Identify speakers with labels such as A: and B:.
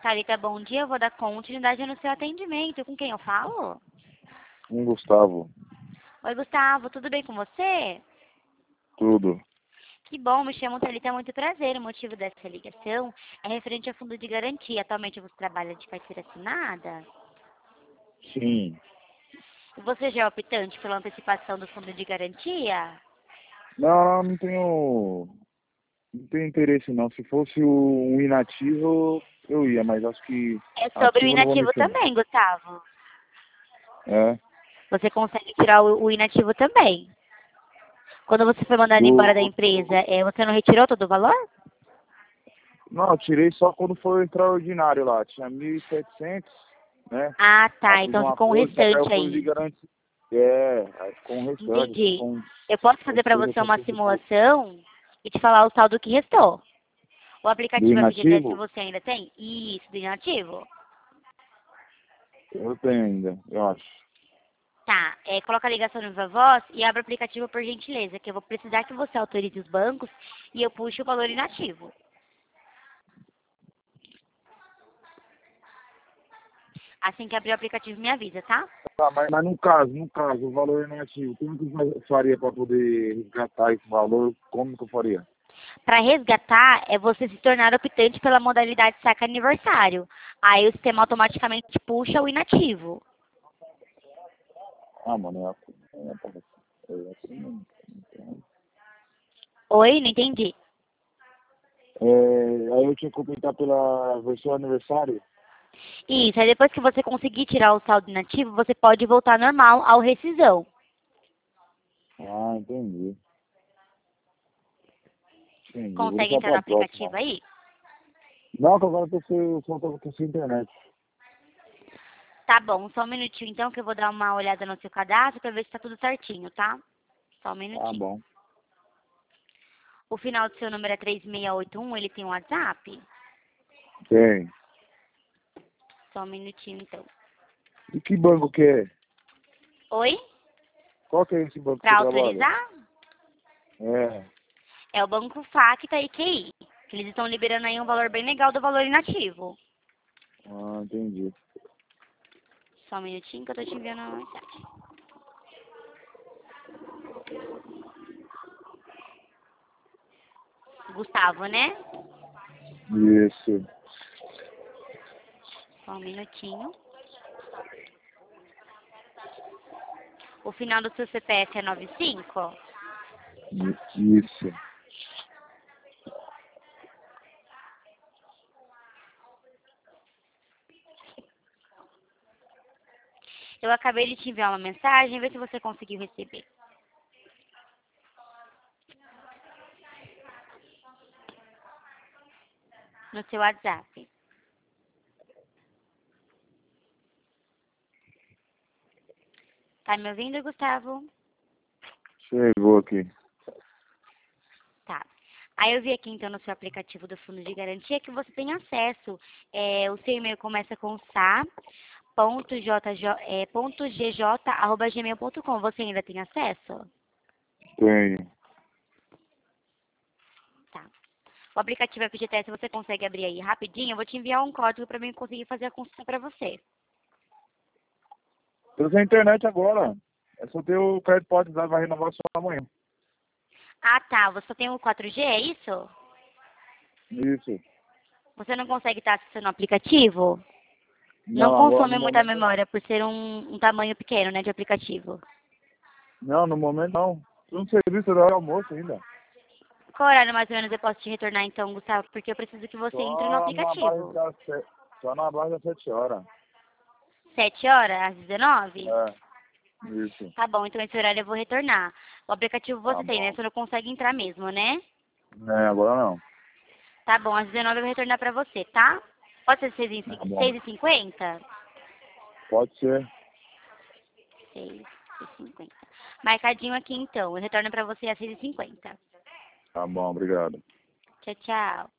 A: Carita, bom dia. Eu vou dar continuidade no seu atendimento. Com quem eu falo?
B: Gustavo.
A: Oi, Gustavo. Tudo bem com você?
B: Tudo.
A: Que bom, me chamo Thalita, muito prazer. O motivo dessa ligação é referente ao fundo de garantia. Atualmente você trabalha de carteira assinada?
B: Sim.
A: E você já é optante pela antecipação do fundo de garantia?
B: Não, não tenho. Não tenho interesse não. Se fosse um inativo, eu ia, mas acho que
A: É sobre o
B: ativo eu não vou
A: inativo
B: mexer não.
A: também, Gustavo.
B: É.
A: Você consegue tirar o inativo também. Quando você foi mandado embora da
B: Do...
A: empresa, você não retirou todo o valor?
B: Não, eu tirei só quando foi o extraordinário lá. Tinha 1.700, né?
A: Ah,
B: Aí
A: tá.
B: fiz
A: Então
B: um
A: ficou um
B: acordo, só que aí eu
A: restante
B: fui de
A: aí.
B: garantia. É, aí ficou um restante,
A: Entendi.
B: ficou uns
A: Eu posso fazer para você uma
B: 800 e pouco.
A: simulação e te falar o saldo que restou. O
B: Do
A: aplicativo FGTS
B: inativo?
A: você ainda tem? Isso, do inativo.
B: Eu tenho ainda, eu acho.
A: Tá, coloca a ligação no Viva Voz e abre o aplicativo por gentileza, que eu vou precisar que você autorize os bancos e eu puxe o valor inativo. Assim que abrir o aplicativo, me avisa, tá?
B: Tá, mas no caso, o valor inativo, como que eu faria para poder resgatar esse valor? Como que eu faria?
A: Para resgatar, é você se tornar optante pela modalidade saca aniversário. Aí o sistema automaticamente puxa o inativo.
B: Ah, mano,
A: Oi, não entendi.
B: aí eu tinha que completar pela versão aniversário?
A: Isso, aí depois que você conseguir tirar o saldo inativo, você pode voltar normal ao rescisão.
B: Ah, entendi. Entendi. Vou
A: Consegue
B: deixar
A: entrar no
B: pra próxima.
A: aplicativo aí?
B: Não, que agora eu só tô com essa internet.
A: Tá bom, só um minutinho então que eu vou dar uma olhada no seu cadastro pra ver se tá tudo certinho, tá? Só um
B: Tá
A: minutinho.
B: bom.
A: O final do seu número é 3681, ele tem um WhatsApp?
B: Tem.
A: Só um minutinho então.
B: E que banco que é?
A: Oi?
B: Qual que é esse banco que
A: Pra
B: você trabalha?
A: autorizar?
B: É.
A: É o Banco Facta e QI. Que eles estão liberando aí um valor bem legal do valor inativo.
B: Ah, entendi.
A: Só um minutinho que eu tô te enviando uma mensagem. Gustavo, né?
B: Isso.
A: Só um minutinho. O final do seu CPF é 95?
B: Isso.
A: Eu acabei de te enviar uma mensagem, vê se você conseguiu receber. No seu WhatsApp. Tá me ouvindo, Gustavo?
B: Chegou aqui.
A: Tá. Aí eu vi aqui então no seu aplicativo do Fundo de Garantia que você tem acesso. O seu e-mail começa com sa.gj@gmail.com. Você ainda tem acesso?
B: Tenho.
A: Tá. O aplicativo FGTS você consegue abrir aí rapidinho. Eu vou te enviar um código para mim conseguir fazer a consulta para você.
B: Eu tenho internet agora. É só ter o crédito pode usar, vai renovar só amanhã.
A: Ah, tá. Você tem o 4G, é isso?
B: Isso.
A: Você não consegue estar acessando o aplicativo? Não
B: Não, agora no
A: consome muita
B: momento.
A: memória por ser um tamanho pequeno, né, de aplicativo.
B: Não, no momento não. Tô no serviço da hora do almoço ainda.
A: Qual horário mais ou menos eu posso te retornar então, Gustavo? Porque eu preciso que você entre no
B: Só na base
A: aplicativo.
B: das só na base das 7 horas.
A: 7 horas, às 19?
B: É, isso.
A: Tá bom, então esse horário eu vou retornar. O aplicativo
B: Tá
A: você tem, né?
B: bom.
A: Você não consegue entrar mesmo, né?
B: É, agora não.
A: Tá bom, às 19 eu vou retornar pra você, tá? Pode ser
B: Tá bom.
A: 6h50?
B: Pode ser.
A: 6h50. Marcadinho aqui então. Eu retorno pra você às 6h50.
B: Tá bom, obrigado.
A: Tchau, tchau.